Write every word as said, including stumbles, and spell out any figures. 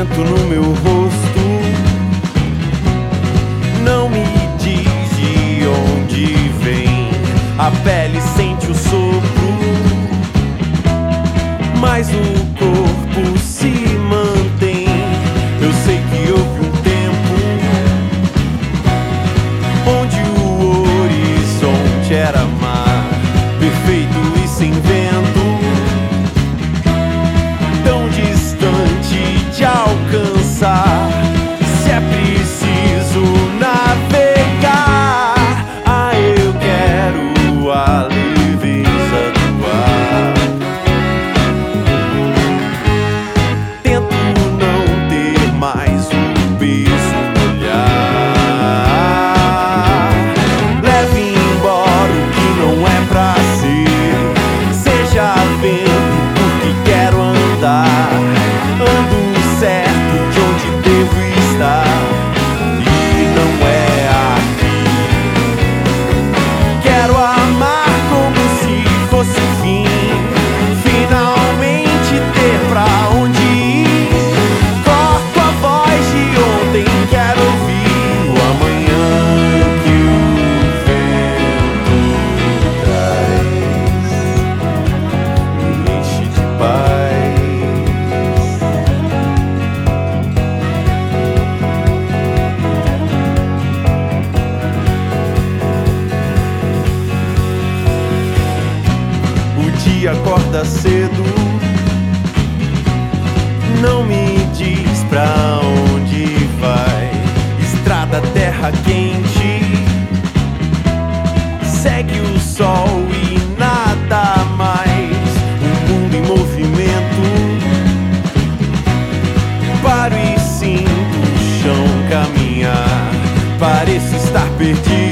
vento no meu rosto não me diz de onde vem. A pele sente o sopro, mas o corpo se mantém. Eu sei que houve um tempo onde o horizonte era mar, perfeito e sem vento, tão distante de alcançar. Se é preciso navegar, ah, eu quero a leveza do ar. Tento não ter mais o peso no olhar. Leve embora o que não é pra ser. Seja vento porque quero andar. Ando certo de onde devo estar, e não é aqui. Quero amar como se fosse o fim, finalmente ter pra onde ir. Corto a voz de ontem, quero ouvir o amanhã que o vento traz, me enche de paz. O dia acorda cedo, não me diz pra onde vai. Estrada, terra quente, segue o sol e nada mais. O mundo em movimento, paro e sinto o chão caminhar. Pareço estar perdido,